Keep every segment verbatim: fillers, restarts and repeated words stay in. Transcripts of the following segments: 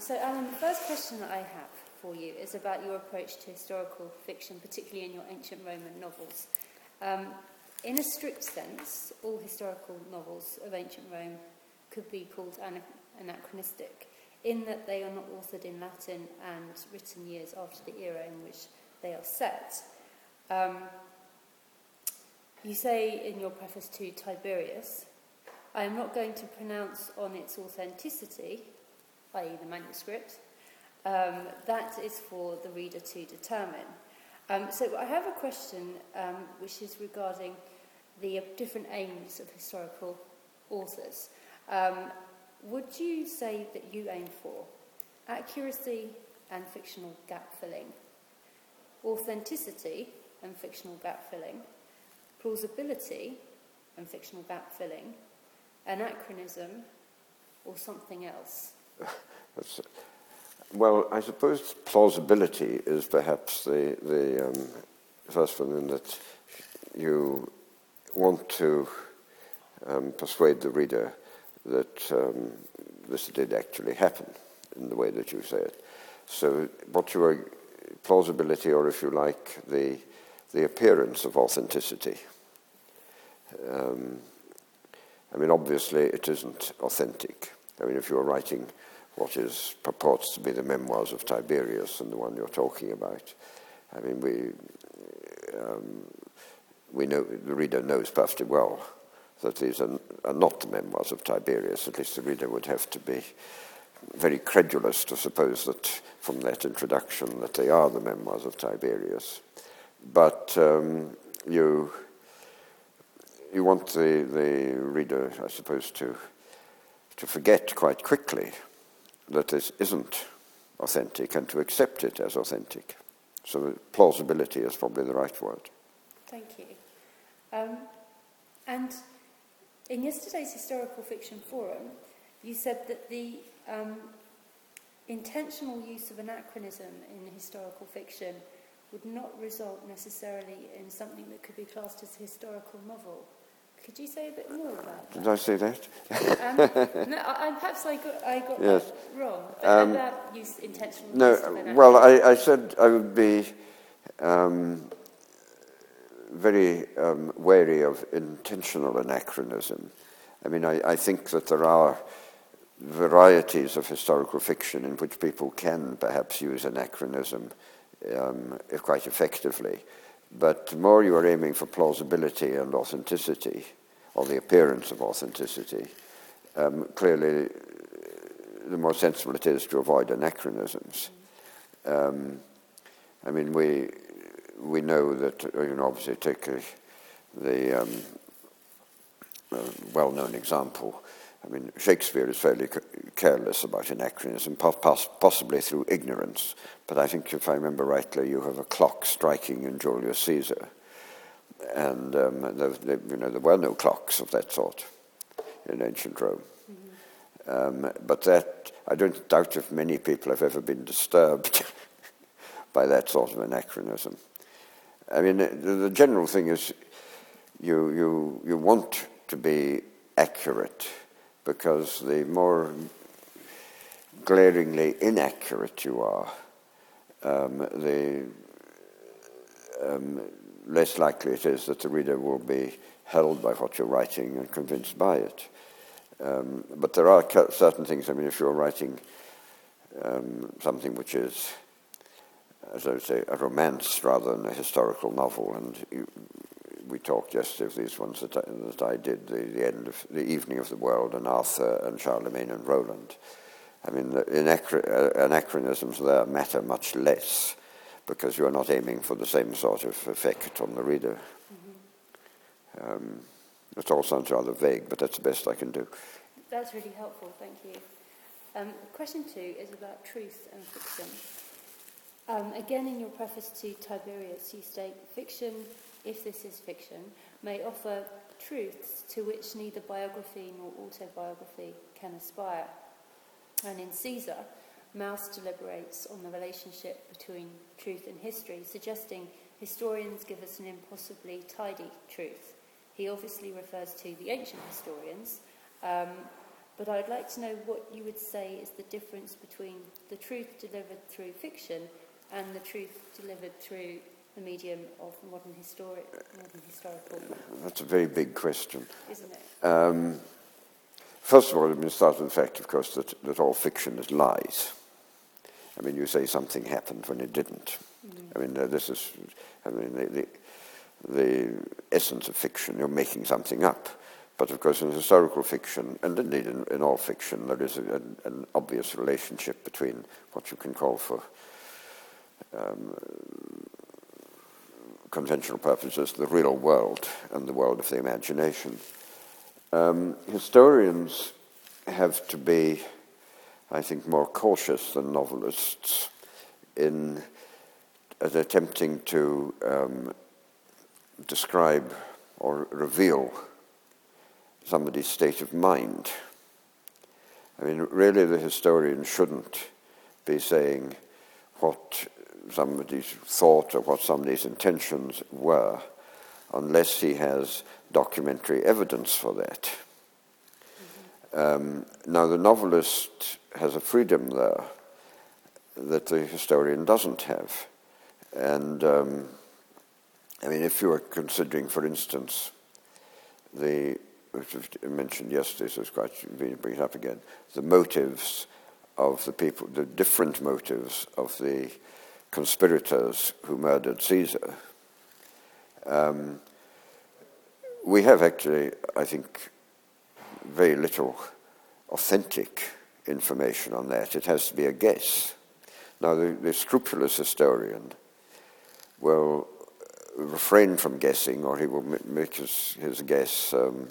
so, Alan, the first question that I have for you is about your approach to historical fiction, particularly in your ancient Roman novels. Um, in a strict sense, all historical novels of ancient Rome could be called ana- anachronistic, in that they are not authored in Latin and written years after the era in which they are set. Um, you say in your preface to Tiberius, I am not going to pronounce on its authenticity, that is the manuscript. Um, that is for the reader to determine. Um, so I have a question um, which is regarding the uh, different aims of historical authors. Um, would you say that you aim for accuracy and fictional gap-filling, authenticity and fictional gap-filling, plausibility and fictional gap-filling, anachronism, or something else? That's, well, I suppose plausibility is perhaps the, the um, first one, in that you want to um, persuade the reader that um, this did actually happen in the way that you say it. So what you are, plausibility, or if you like, the, the appearance of authenticity. Um, I mean, obviously it isn't authentic. I mean, if you're writing what is purports to be the memoirs of Tiberius and the one you're talking about, I mean, we um, we know, the reader knows perfectly well that these are, are not the memoirs of Tiberius. At least the reader would have to be very credulous to suppose that from that introduction that they are the memoirs of Tiberius. But um, you you want the, the reader, I suppose, to to forget quite quickly that this isn't authentic and to accept it as authentic. So plausibility is probably the right word. Thank you. Um, and in yesterday's Historical Fiction Forum, you said that the um, intentional use of anachronism in historical fiction would not result necessarily in something that could be classed as a historical novel. Could you say a bit more about that? Did I say that? um, no, I, I, perhaps I got, I got Yes. that wrong. But Um, about use, intentional No, use of anachronism. well, I, I said I would be um, very um, wary of intentional anachronism. I mean, I, I think that there are varieties of historical fiction in which people can perhaps use anachronism um, quite effectively. But the more you are aiming for plausibility and authenticity, or the appearance of authenticity, um, clearly the more sensible it is to avoid anachronisms. Um, I mean, we we know that, you know, obviously take a, the um, uh, well-known example. I mean, Shakespeare is fairly careless about anachronism, poss possibly through ignorance. But I think, if I remember rightly, you have a clock striking in Julius Caesar, and um, there, there, you know, there were no clocks of that sort in ancient Rome. Mm-hmm. um, but that, I don't doubt if many people have ever been disturbed by that sort of anachronism. I mean, the, the general thing is, you you you want to be accurate, because the more glaringly inaccurate you are, um, the um, less likely it is that the reader will be held by what you're writing and convinced by it. Um, but there are certain things, I mean, if you're writing um, something which is, as I would say, a romance rather than a historical novel, and you, we talked yesterday of these ones that I, that I did, the, the end of the Evening of the World, and Arthur and Charlemagne and Roland. I mean, the anachronisms there matter much less, because you are not aiming for the same sort of effect on the reader. Mm-hmm. um, it all sounds rather vague, but that's the best I can do. That's really helpful, thank you. Um, question two is about truth and fiction. Um, again, in your preface to Tiberius, you state, fiction, if this is fiction, may offer truths to which neither biography nor autobiography can aspire. And in Caesar, Mauss deliberates on the relationship between truth and history, suggesting historians give us an impossibly tidy truth. He obviously refers to the ancient historians, um, but I'd like to know what you would say is the difference between the truth delivered through fiction and the truth delivered through the medium of modern, histori- modern historical. That's a very big question. Isn't it? Um, first of all, let me start with the fact, of course, that, that all fiction is lies. I mean, you say something happened when it didn't. Mm-hmm. I mean, uh, this is, I mean, the, the, the essence of fiction, you're making something up. But of course, in historical fiction, and indeed in, in all fiction, there is a, an, an obvious relationship between what you can call for um, conventional purposes the real world and the world of the imagination. Um, historians have to be, I think, more cautious than novelists in as attempting to um, describe or reveal somebody's state of mind. I mean, really the historian shouldn't be saying what somebody's thought or what somebody's intentions were unless he has documentary evidence for that. Mm-hmm. Um, now, the novelist has a freedom there that the historian doesn't have. And, um, I mean, if you are considering, for instance, the which I mentioned yesterday, so it's quite convenient to bring it up again, the motives of the people, the different motives of the conspirators who murdered Caesar. Um, we have actually, I think, very little authentic information on that. It has to be a guess. Now, the, the scrupulous historian will refrain from guessing, or he will make his, his guess um,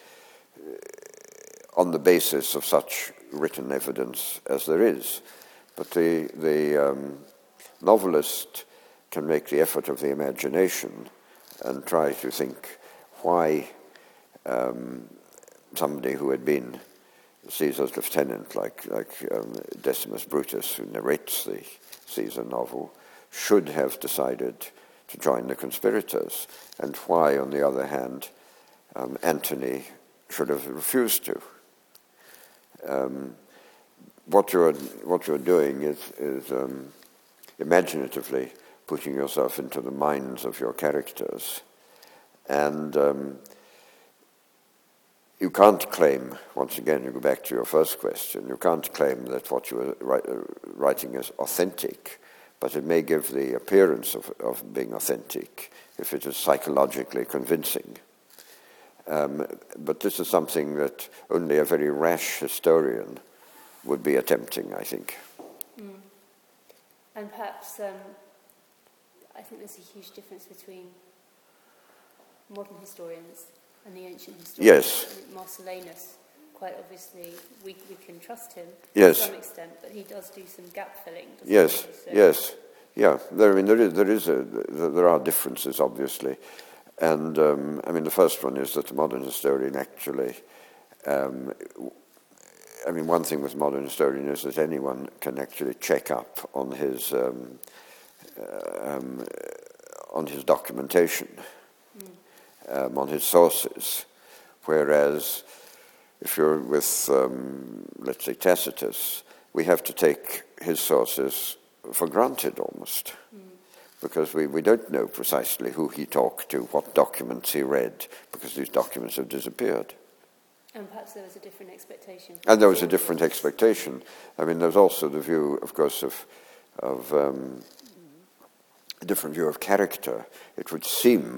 on the basis of such written evidence as there is. But the, the um, novelist can make the effort of the imagination and try to think why um, somebody who had been Caesar's lieutenant, like, like um, Decimus Brutus, who narrates the Caesar novel, should have decided to join the conspirators, and why, on the other hand, um, Antony should have refused to. Um, what you're what you're doing is is um, imaginatively putting yourself into the minds of your characters, and um, you can't claim. Once again, you go back to your first question. You can't claim that what you are write, uh, writing is authentic, but it may give the appearance of, of being authentic if it is psychologically convincing. Um, but this is something that only a very rash historian would be attempting, I think. Mm. And perhaps um, I think there's a huge difference between modern historians and the ancient historians. Yes. Marcellinus, quite obviously, we, we can trust him yes. to some extent, but he does do some gap filling. Yes, he, so. yes, yeah. There, I mean, there is, there is a, there are differences, obviously. And, um, I mean, the first one is that the modern historian actually, um, I mean, one thing with modern historian is that anyone can actually check up on his, um, uh, um, on his documentation, mm. um, on his sources, whereas if you're with, um, let's say, Tacitus, we have to take his sources for granted almost. Mm. Because we, we don't know precisely who he talked to, what documents he read, because these documents have disappeared. And perhaps there was a different expectation. And there was a different expectation. I mean, there's also the view, of course, of, of um, a different view of character. It would seem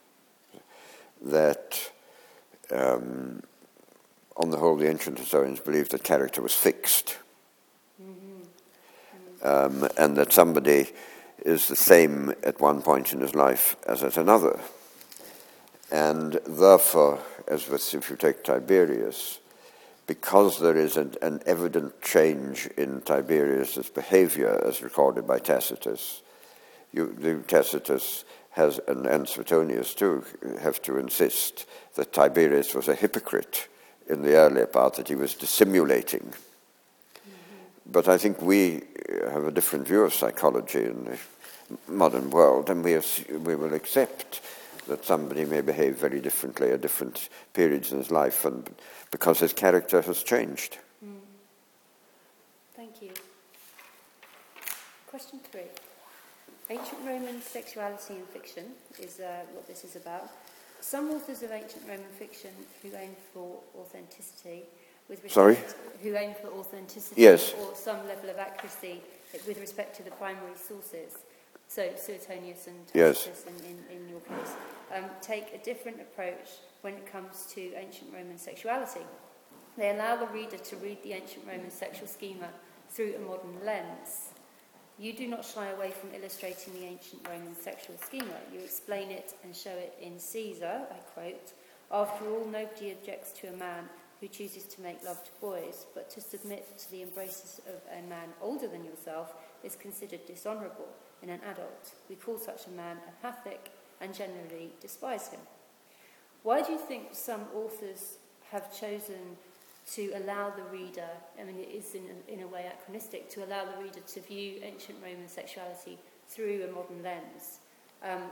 that, um, on the whole, the ancient historians believed that character was fixed. Mm-hmm. Mm-hmm. Um, and that somebody is the same at one point in his life as at another. And therefore, as with, if you take Tiberius, because there is an, an evident change in Tiberius's behavior as recorded by Tacitus, you, the Tacitus has, and, and Suetonius too, have to insist that Tiberius was a hypocrite in the earlier part, that he was dissimulating. But I think we have a different view of psychology in the modern world, and we, we will accept that somebody may behave very differently at different periods in his life, and because his character has changed. Mm. Thank you. Question three. Ancient Roman sexuality in fiction is uh, what this is about. Some authors of ancient Roman fiction who aim for authenticity, with respect Sorry? To, who aim for authenticity Yes. or some level of accuracy with respect to the primary sources, so Suetonius and Tacitus Yes. in, in, in your case, um, take a different approach when it comes to ancient Roman sexuality. They allow the reader to read the ancient Roman sexual schema through a modern lens. You do not shy away from illustrating the ancient Roman sexual schema. You explain it and show it in Caesar, I quote, "After all, nobody objects to a man who chooses to make love to boys, but to submit to the embraces of a man older than yourself is considered dishonourable in an adult. We call such a man apathic and generally despise him." Why do you think some authors have chosen to allow the reader, I mean, it is in a, in a way anachronistic, to allow the reader to view ancient Roman sexuality through a modern lens? Um,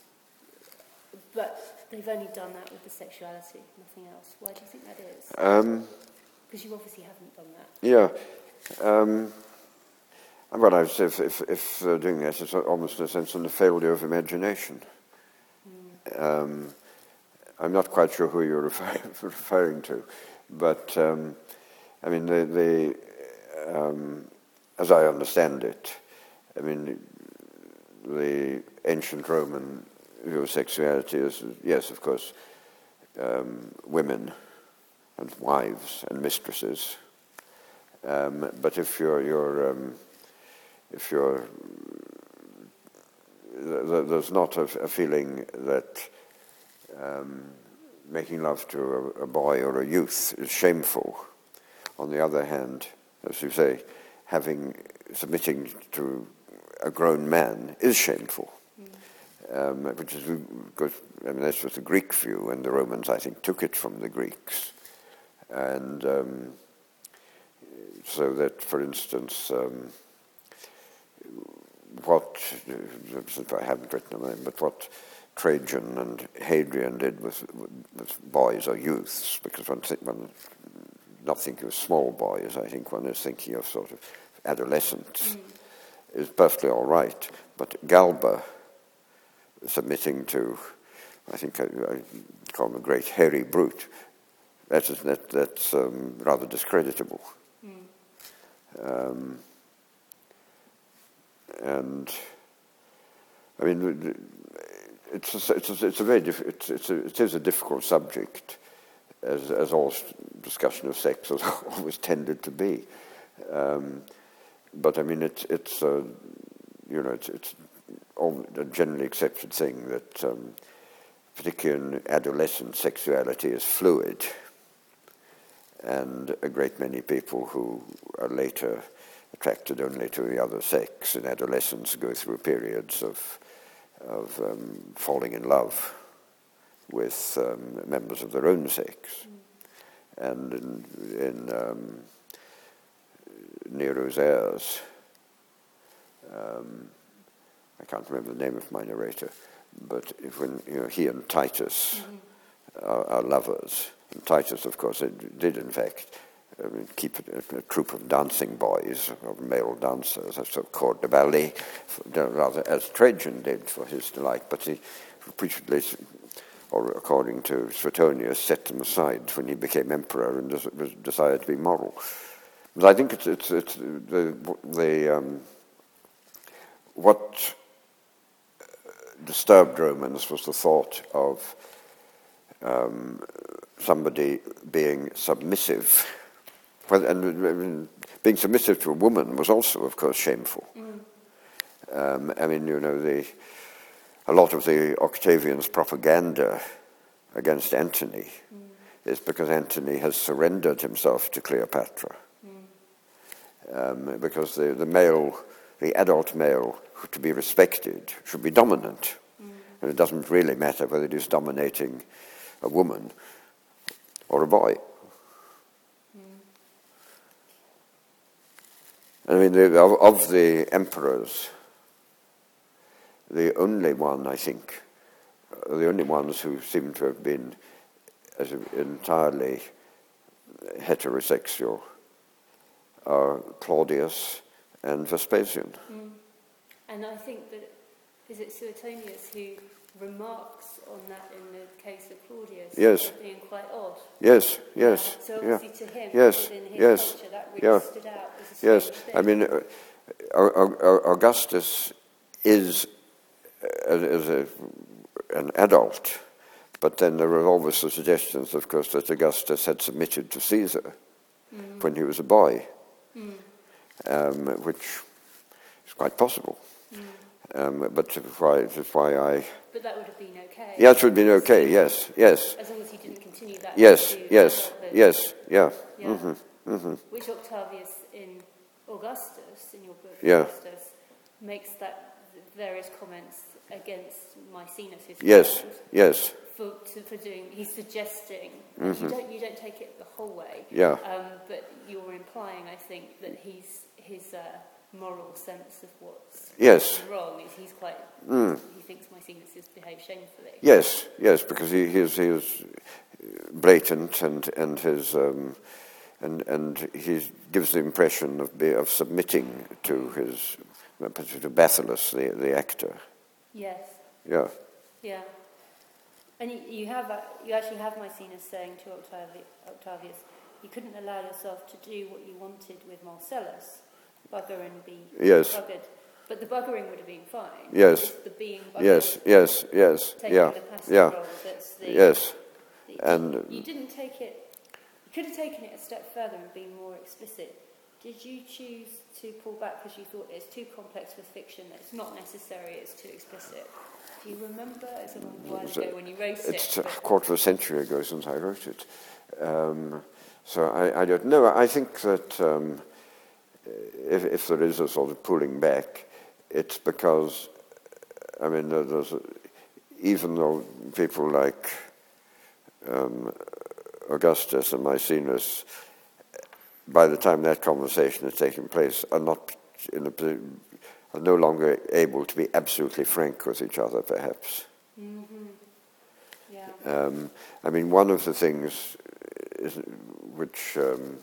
but they've only done that with the sexuality, nothing else. Why do you think that is? Um, Because you obviously haven't done that. yeah. Um, well, I would say if, if, if uh, doing that, it's almost in a sense in a failure of imagination. Mm. Um, I'm not quite sure who you're refer- referring to, but um, I mean, the, the um, as I understand it, I mean, the ancient Roman view of sexuality is, yes, of course, um, women and wives and mistresses. Um, but if you're, you're um, if you're, th- there's not a, a feeling that um, making love to a, a boy or a youth is shameful. On the other hand, as you say, having submitting to a grown man is shameful. Mm. Um, which is, because, I mean, this was the Greek view, and the Romans, I think, took it from the Greeks. And um, so that, for instance, um, what, I haven't written them, but what Trajan and Hadrian did with, with boys or youths, because one, think, one not thinking of small boys, I think one is thinking of sort of adolescents, mm. is perfectly all right. But Galba, submitting to, I think I, I call him a great hairy brute, that is, that, that's um, rather discreditable. Mm. Um, and, I mean, it's a, it's a, it's a very diff- it's, it's a, it is a difficult subject, as as all discussion of sex has always tended to be. Um, but I mean, it's it's uh, you know it's it's a generally accepted thing that, um, particularly in adolescent, sexuality is fluid, and a great many people who are later attracted only to the other sex in adolescence go through periods of of um, falling in love with um, members of their own sex. Mm. And in, in um, Nero's heirs, um, I can't remember the name of my narrator, but if when you know he and Titus mm-hmm. are, are lovers, and Titus, of course, did in fact I mean, keep a, a troop of dancing boys, of male dancers, a sort of corps de ballet, rather as Trajan did for his delight, but he repeatedly, or according to Suetonius, set them aside when he became emperor and was decided to be moral. But I think it's it's, it's the the um, what disturbed Romans was the thought of um, somebody being submissive. Well, and, and being submissive to a woman was also, of course, shameful. Mm. Um, I mean, you know, the a lot of the Octavian's propaganda against Antony mm. is because Antony has surrendered himself to Cleopatra. Mm. Um, because the, the male, the adult male, to be respected, should be dominant. Mm. And it doesn't really matter whether he's dominating a woman or a boy. I mean, the, of, of the emperors, the only one, I think, are the only ones who seem to have been as entirely heterosexual are Claudius and Vespasian. Mm. And I think that, is it Suetonius who remarks on that in the case of Claudius Yes. as being quite odd? Yes, yes. Yeah. So yeah. obviously to him, yes, within his yes, culture, that really yeah. stood out as a Yes, strange thing. I mean, uh, Au- Au- Augustus is uh, as a, an adult, but then there are always the suggestions, of course, that Augustus had submitted to Caesar mm. when he was a boy, mm. um, which is quite possible. Mm. Um, but that's why, that's why I... But that would have been okay. Yes, it would have been okay, yes, yes. As long as he didn't continue that. Yes, yes, yes, yeah. yeah. Mm-hmm, mm-hmm. Which Octavius in Augustus, in your book yeah. Augustus, makes that various comments against Maecenas. Yes, yes. For, to, for doing, he's suggesting, mm-hmm. you don't you don't take it the whole way, yeah. um, but you're implying, I think, that he's his uh, moral sense of what's yes. wrong is he's quite, mm. he thinks Maecenas has behaved shamefully. Yes, yes, because he, he, is, he is blatant and, and his... Um, And and he gives the impression of be, of submitting to his to Bathyllus, the the actor. Yes. Yeah. Yeah. And you, you have uh, you actually have Maecenas saying to Octavi, Octavius, you couldn't allow yourself to do what you wanted with Marcellus, bugger and be yes. buggered. But the buggering would have been fine. Yes. The being buggered. Yes. Yes. Yes. Taking yeah. the passive yeah. role. That's the, yes. The, and you didn't take it. You could have taken it a step further and been more explicit. Did you choose to pull back because you thought it's too complex for fiction, it's not necessary, it's too explicit? Do you remember? It's a long while ago when you wrote it. It's a quarter of a century ago since I wrote it. Um, so I, I don't know. I think that um, if, if there is a sort of pulling back, it's because, I mean, there's a, even though people like um, Augustus and Maecenas, by the time that conversation has taken place, are not in a, are no longer able to be absolutely frank with each other, perhaps. Mm-hmm. Yeah. Um, I mean, one of the things is, which um,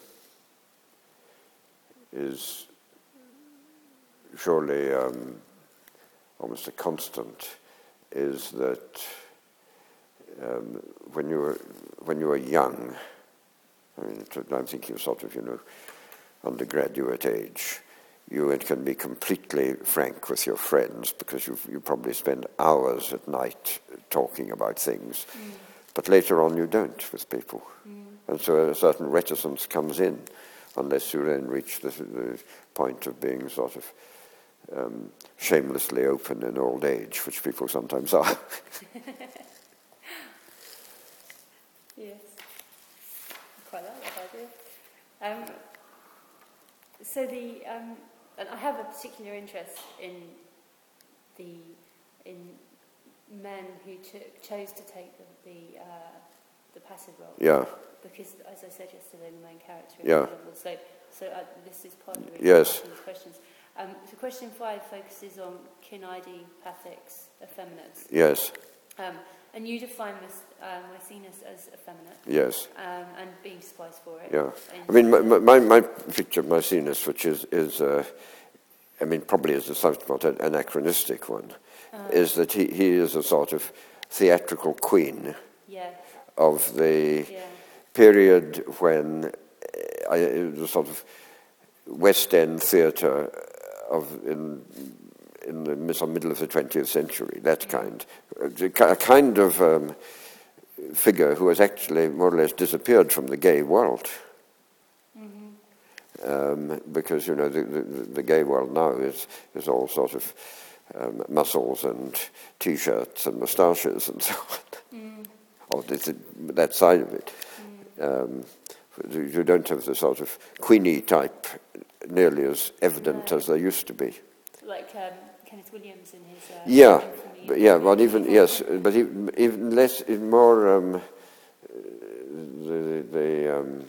is surely um, almost a constant is that um, when you were when you were young, I mean, I'm thinking of sort of, you know, undergraduate age, you can be completely frank with your friends because you you probably spend hours at night talking about things, mm. but later on you don't with people, mm. and so a certain reticence comes in, unless you then reach the, the point of being sort of um, shamelessly open in old age, which people sometimes are. Yes, I quite like that idea. Um, so the um, and I have a particular interest in the in men who took, chose to take the the, uh, the passive role. Yeah. Because, as I said yesterday, the main character is yeah. available. So, so uh, this is part of the reason yes. these questions. Um, so, question five focuses on Cynide, Pathix, effeminates. Yes. Um, and you define this, uh, Maecenas as effeminate. Yes. Um, and being despised for it. Yeah. I mean, my, my, my picture of Maecenas, which is, is uh, I mean, probably is a somewhat anachronistic one, uh, is that he, he is a sort of theatrical queen yeah. of the yeah. period when uh, it was sort of West End theatre of in in the middle of the twentieth century, that kind, a kind of um, figure who has actually more or less disappeared from the gay world. Mm-hmm. Um, because, you know, the, the, the gay world now is, is all sort of um, muscles and T-shirts and moustaches and so on. Mm. Or the, that side of it. Mm. Um, you don't have the sort of Queenie type nearly as evident no. as there used to be. Like um, Kenneth Williams in his... Uh, yeah, but yeah, well, even, yes, but even, even less, even more, um, the, the um,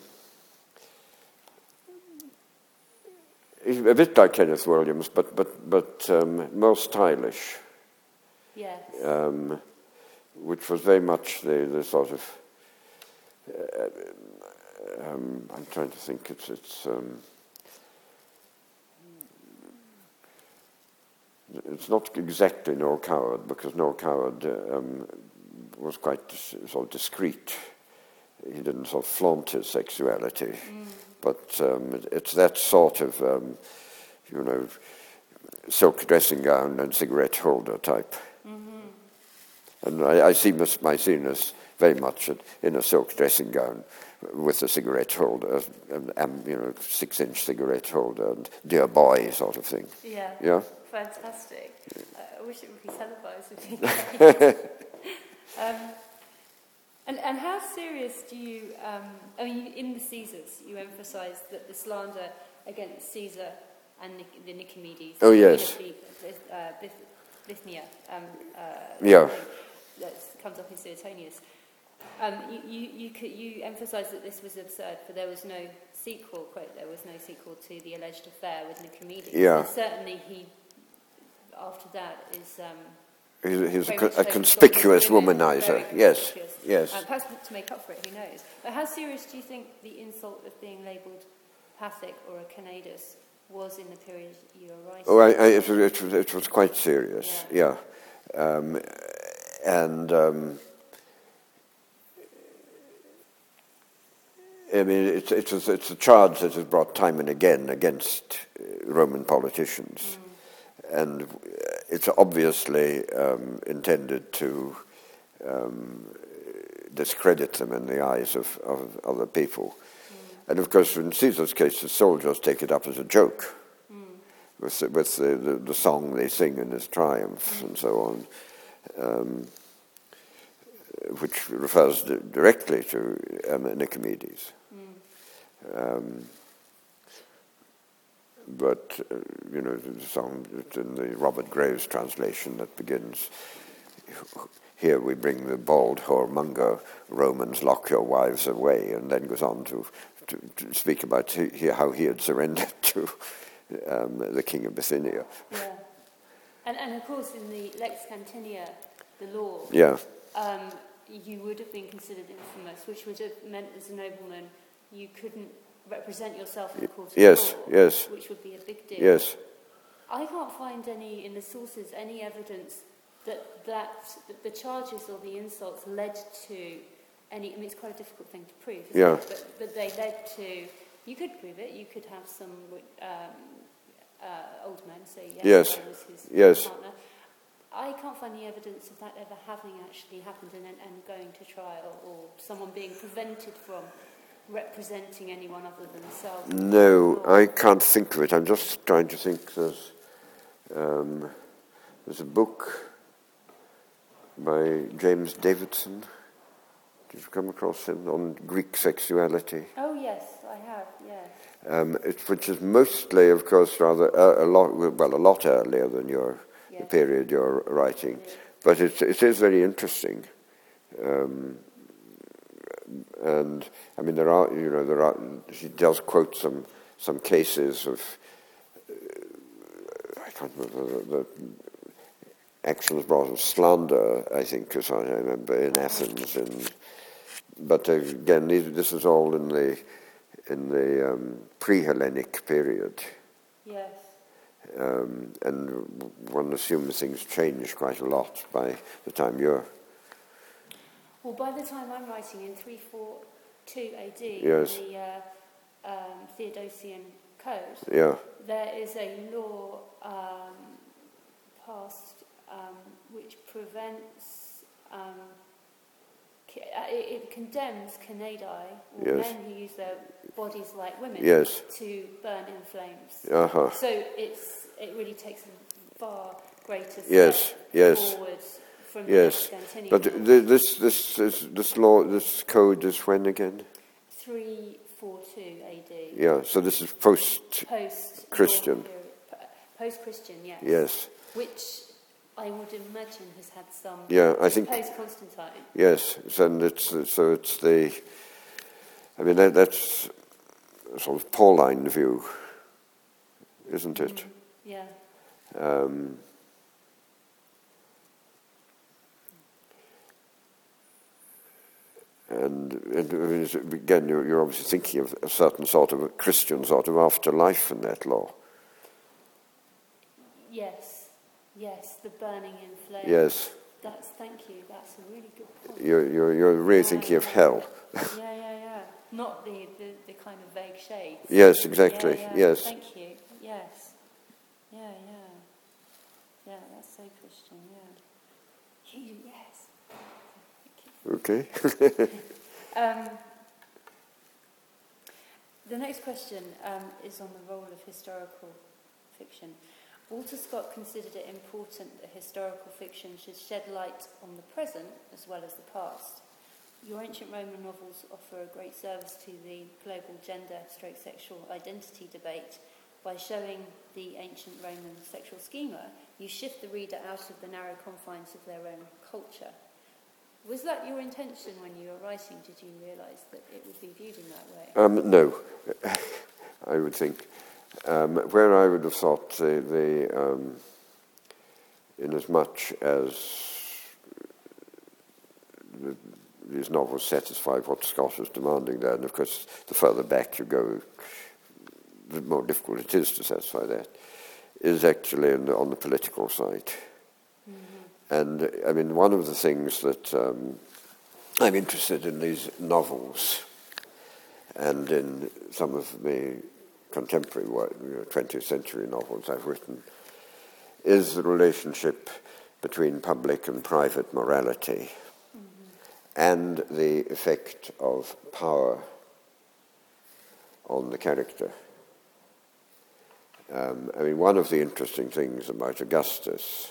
a bit like Kenneth Williams, but, but, but um, more stylish. Yes. Um, which was very much the, the sort of, uh, um, I'm trying to think, it's, it's, um, it's not exactly Noel Coward, because Noel Coward um, was quite sort of discreet. He didn't sort of flaunt his sexuality, mm. but um, it, it's that sort of, um, you know, silk dressing gown and cigarette holder type. Mm-hmm. And I, I see my seniors very much in a silk dressing gown with a cigarette holder, and, and you know, six-inch cigarette holder, and dear boy sort of thing. Yeah. Yeah. Fantastic. Uh, I wish it would be televised. um, and, and how serious do you, um, I mean, in the Caesars, you emphasise that the slander against Caesar and Nic- the Nicomedes, oh yes, the, uh, Bithynia, um, uh, yeah, that comes up in Suetonius. Um, you, you, you, could, you emphasise that this was absurd, for there was no sequel, quote, there was no sequel to the alleged affair with Nicomedes. Yeah. And certainly he, after that, is... Um, he's he's a, co- a conspicuous womanizer, yes, conspicuous. yes. Um, perhaps to make up for it, who knows. But how serious do you think the insult of being labelled Pathic or a Canadus was in the period you were writing? Oh, I, I, it, was, it, was, it was quite serious, yeah. yeah. Um, and... Um, I mean, it's, it's, a, it's a charge that is brought time and again against Roman politicians. Mm. And it's obviously um, intended to um, discredit them in the eyes of, of other people. Mm. And of course, in Caesar's case, the soldiers take it up as a joke, mm. with, the, with the, the, the song they sing in his triumphs mm. and so on. Um, which refers directly to um, Nicomedes. Mm. Um, but, uh, you know, the song in the Robert Graves translation that begins, here we bring the bald whoremonger, Romans lock your wives away, and then goes on to, to, to speak about he, how he had surrendered to um, the king of Bithynia. Yeah. And, and of course in the Lex Cantinia, the law, yeah. Um, you would have been considered infamous, which would have meant as a nobleman you couldn't represent yourself in the court of yes, law, yes. which would be a big deal. Yes. I can't find any, in the sources, any evidence that, that, that the charges or the insults led to any, I mean, it's quite a difficult thing to prove, isn't yeah. it? But, but they led to, you could prove it, you could have some um, uh, old men say yes, yes. that was his yes. partner. I can't find any evidence of that ever having actually happened and, and going to trial, or someone being prevented from representing anyone other than themselves. No, I can't think of it. I'm just trying to think. There's, um, there's a book by James Davidson. Did you come across him? On Greek sexuality. Oh, yes, I have, yes. Um, it, which is mostly, of course, rather uh, a lot, well, a lot earlier than your... Yes. the period you're writing, yes. But it, it is very interesting, um, and I mean there are you know there are she does quote some some cases of uh, I can't remember the, the actions brought of slander, I think, as I remember, in Athens, and but again these, this is all in the in the um, pre-Hellenic period. Yes. Um, and one assumes things change quite a lot by the time you're... Well, by the time I'm writing in three forty-two A D, yes. in the uh, um, Theodosian Code, yeah. there is a law um, passed um, which prevents... Um, it, it condemns Canadae, or yes. men who use their bodies like women, yes. to burn in flames. Uh-huh. So it's it really takes a far greater step yes. yes. forward from yes. the But th- this this this this law this code is when again? three forty-two A D. Yeah. So this is post post Christian. Post Christian, yes. Yes. Which I would imagine has had some. Yeah, I think. Post Constantine. Yes, and it's so it's the. I mean that, that's a sort of Pauline view, isn't it? Mm, yeah. Um, and, and again, you're, you're obviously thinking of a certain sort of a Christian sort of afterlife in that law. Yes, yes, the burning in flames. Yes. That's, thank you, that's a really good point. You're, you're, you're really yeah, thinking yeah. of hell. yeah, yeah, yeah. Not the, the, the kind of vague shades. Yes, exactly, yeah, yeah. yes. Thank you, yes. Yeah, yeah. Yeah, that's so Christian, yeah. You, yes. Okay. um, the next question um, is on the role of historical fiction. Walter Scott considered it important that historical fiction should shed light on the present as well as the past. Your ancient Roman novels offer a great service to the global gender stroke sexual identity debate. By showing the ancient Roman sexual schema, you shift the reader out of the narrow confines of their own culture. Was that your intention when you were writing? Did you realise that it would be viewed in that way? Um, no, I would think. Um, where I would have thought the, the um, in as much as the, these novels satisfy what Scott was demanding there, and of course the further back you go, the more difficult it is to satisfy that, is actually in the, on the political side. Mm-hmm. And I mean, one of the things that um, I'm interested in these novels and in some of the contemporary work, you know, twentieth century novels I've written, is the relationship between public and private morality, mm-hmm. and the effect of power on the character. Um, I mean, one of the interesting things about Augustus,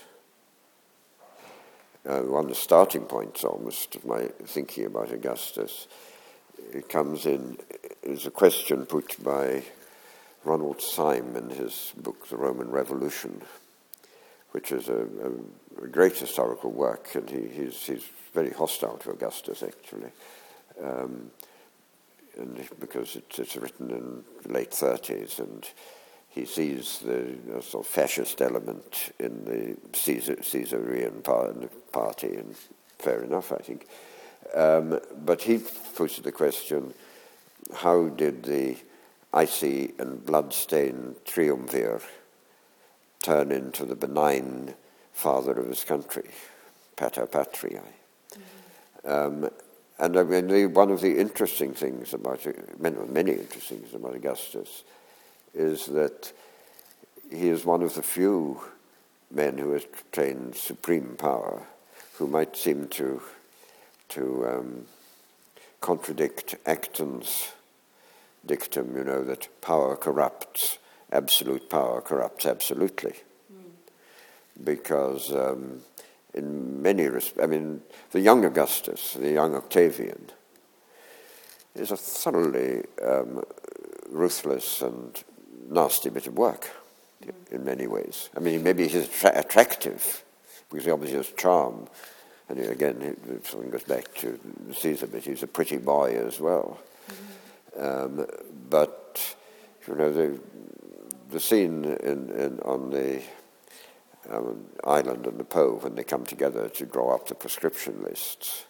uh, one of the starting points almost of my thinking about Augustus, it comes in, is a question put by Ronald Syme in his book, The Roman Revolution, which is a, a, a great historical work, and he, he's, he's very hostile to Augustus, actually, um, and because it, it's written in the late thirties, and he sees the uh, sort of fascist element in the Caesar, Caesarean party, and fair enough, I think. Um, but he puts the question, how did the icy and blood-stained triumvir turn into the benign father of his country, Pater Patriae? Mm-hmm. Um, and I mean, the, one of the interesting things about, many, many interesting things about Augustus, is that he is one of the few men who has attained supreme power, who might seem to to um, contradict Acton's dictum, you know, that power corrupts, absolute power corrupts absolutely. Mm. Because um, in many respects, I mean, the young Augustus, the young Octavian, is a thoroughly um, ruthless and nasty bit of work, mm. in many ways. I mean, maybe he's attra- attractive, because he obviously has charm. And again, it, something goes back to Caesar, but he's a pretty boy as well. Mm-hmm. Um, but, you know, the the scene in, in, on the um, island in the Po when they come together to draw up the prescription lists,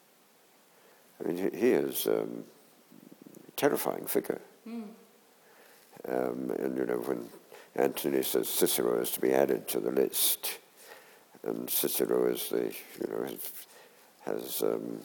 I mean, he, he is um, a terrifying figure. Mm. Um, and, you know, when Antony says Cicero is to be added to the list, and Cicero is the, you know, has, has um,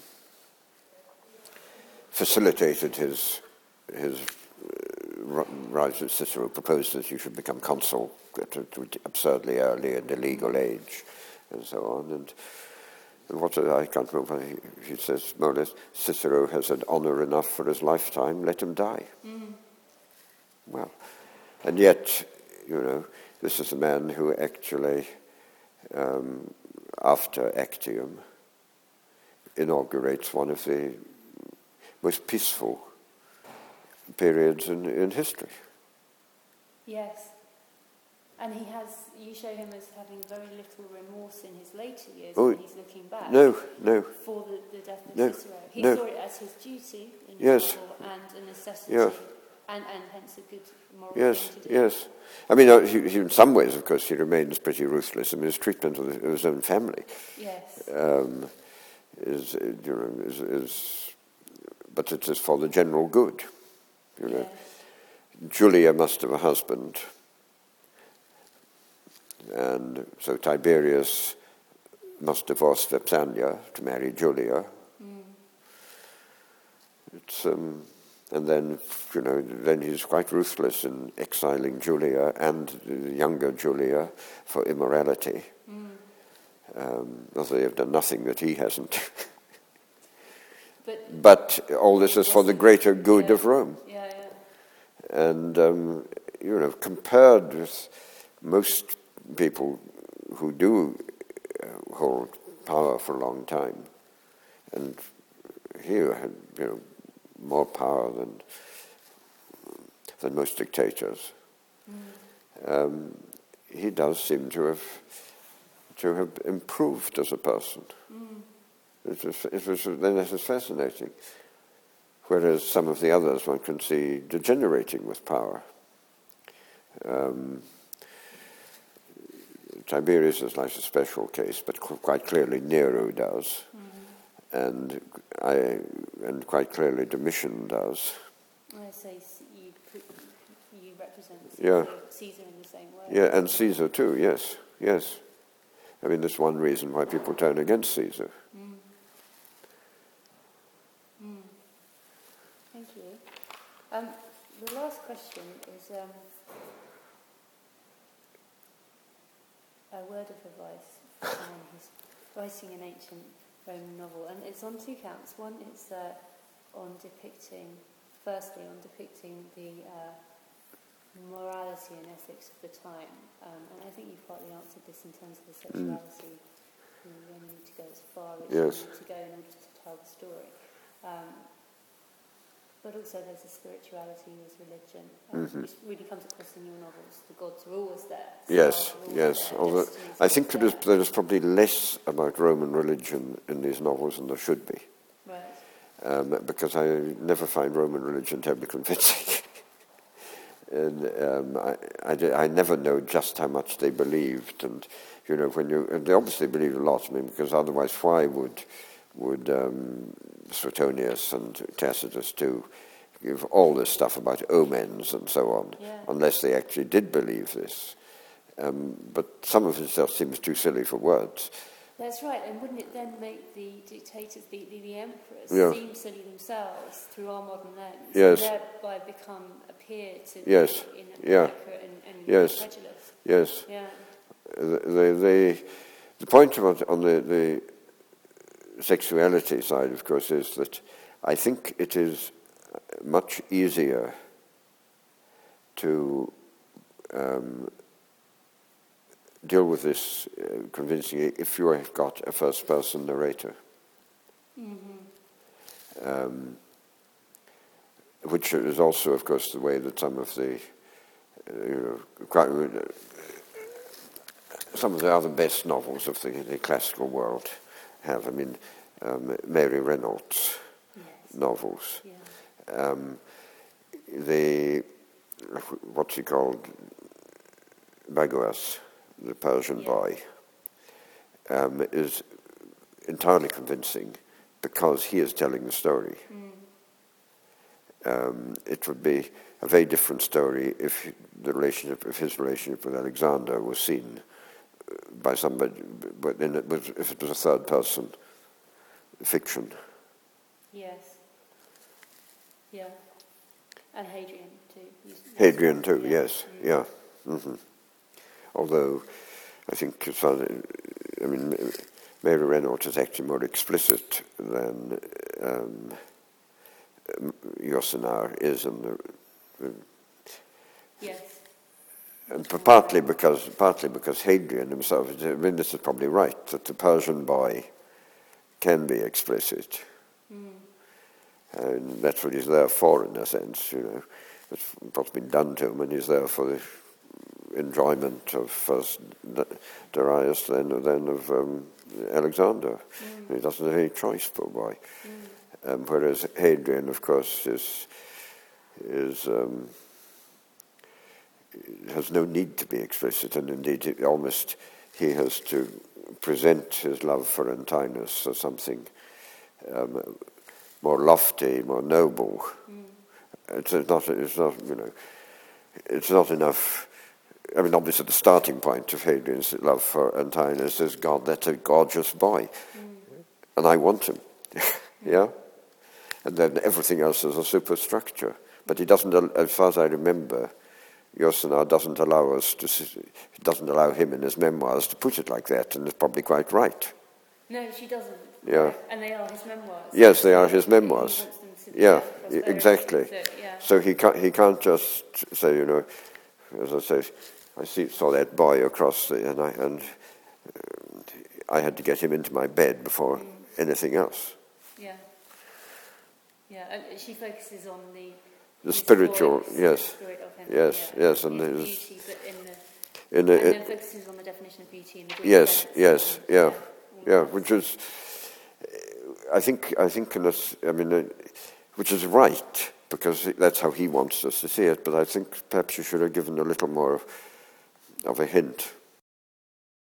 facilitated his his uh, rise. Cicero proposed that you should become consul at an absurdly early and illegal age, and so on. And, and what I can't remember. He, he says more or less, Cicero has had honour enough for his lifetime. Let him die. Mm. Well, and yet, you know, this is a man who actually, Um, after Actium, inaugurates one of the most peaceful periods in, in history. Yes. And he has, you show him as having very little remorse in his later years oh, when he's looking back. No, no. For the, the death of no, Cicero. He no. saw it as his duty in the yes. novel and a necessity. Yeah. And, and hence a good moral yes, thing to do. Yes, I mean, uh, he, he, in some ways, of course, he remains pretty ruthless. I mean, his treatment of, the, of his own family yes. um, is, you know, is, is but it is for the general good. You know, Yeah. Julia must have a husband, and so Tiberius must divorce Vipsania to marry Julia. Mm. It's um, and then you know then he's quite ruthless in exiling Julia and the younger Julia for immorality. Mm. Um, although they have done nothing that he hasn't. But, but all this is for the greater good yeah. of Rome. Yeah, yeah. And, um, you know, compared with most people who do uh, hold power for a long time, and he had, you know, more power than than most dictators, Mm. um, he does seem to have to have improved as a person. Mm. It was, it was, then it was fascinating. Whereas some of the others one can see degenerating with power. Um, Tiberius is like a special case, but qu- quite clearly Nero does, Mm. and I, and quite clearly Domitian does. I say you put, you represent Yeah. Caesar in the same way. Yeah, and Caesar too. Yes, yes. I mean, that's one reason why people turn against Caesar. Mm. Mm. Thank you. Um, the last question is um, a word of advice for someone who's writing an ancient Roman novel, and it's on two counts. One is uh, on depicting, firstly, on depicting the uh, morality and ethics of the time, um, and I think you've partly answered this in terms of the sexuality. Mm. You only need to go as far as Yes. you need to go in order to tell the story. Um, but also there's a spirituality, there's religion, um, Mm-hmm. which really comes across in your novels. The gods are always there. Yes, stars are always yes. there, Although destinies I are think there always is, there is probably less about Roman religion in these novels than there should be. Right. Um, because I never find Roman religion terribly convincing. and um, I, I, I never know just how much they believed. And, you know, when you, and they obviously believed a lot, I mean, because otherwise why would, would um, Suetonius and Tacitus do give all this stuff about omens and so on, Yeah. unless they actually did believe this. Um, but some of it just seems too silly for words. That's right, and wouldn't it then make the dictators, the, the, the emperors, Yeah. seem silly themselves through our modern lens, Yes. and thereby become, appear to Yes. be Yeah. inaccurate and, and Yes. incredulous? Yes. Yeah. The, the, the, the point about, on the, the sexuality side, of course, is that I think it is much easier to um, deal with this uh, convincingly if you have got a first-person narrator, Mm-hmm. um, which is also, of course, the way that some of the, uh, you know, quite, uh, some of the other best novels of the, the classical world have. I mean, um, Mary Reynolds' Yes. novels. Yeah. Um, the what's he called, Bagoas, the Persian Yes. boy, um, is entirely convincing because he is telling the story. Mm. Um, it would be a very different story if the relationship, if his relationship with Alexander was seen by somebody, but in it was, if it was a third person fiction. Yes. Yeah. And Hadrian too. You- Hadrian too, yeah. yes, Mm. yeah. Mm-hmm. Although I think, as far as, I mean, Mary Reynolds is actually more explicit than um, Yourcenar is in the, the Yes. and partly because partly because Hadrian himself, I mean, this is probably right, that the Persian boy can be explicit. Mm. And that's what he's there for, in a sense, you know. It's what's been done to him, and he's there for the enjoyment of first Darius, then, then of um, Alexander. Mm. He doesn't have any choice, poor boy. Mm. Um, whereas Hadrian, of course, is is um, has no need to be explicit, and indeed, it almost he has to present his love for Antinous as something um, more lofty, more noble. Mm. It's not, it's not, you know, it's not enough. I mean, obviously the starting point of Hadrian's love for Antinous is, God, that's a gorgeous boy, mm. and I want him, yeah? And then everything else is a superstructure. But he doesn't, as far as I remember, Yourcenar doesn't allow us to, doesn't allow him in his memoirs to put it like that, and it's probably quite right. No, she doesn't. Yeah. And they are his memoirs. Yes, they are his memoirs. Yeah, prosperity. exactly. So, yeah. So he can't, he can't just say, you know, as I say, I see, saw that boy across the, and I, and uh, I had to get him into my bed before mm. anything else. Yeah. Yeah, and she focuses on the... The spiritual, voice, yes. The spirit of him. Yes, yeah. yes, and his there's... beauty, but in the... In the and it, then focuses on the definition of beauty in the Greek yes, sense. yes, And, yeah, yeah, yeah, which is... I think, I think, in this, I mean, uh, which is right, because that's how he wants us to see it, but I think perhaps you should have given a little more of, of a hint.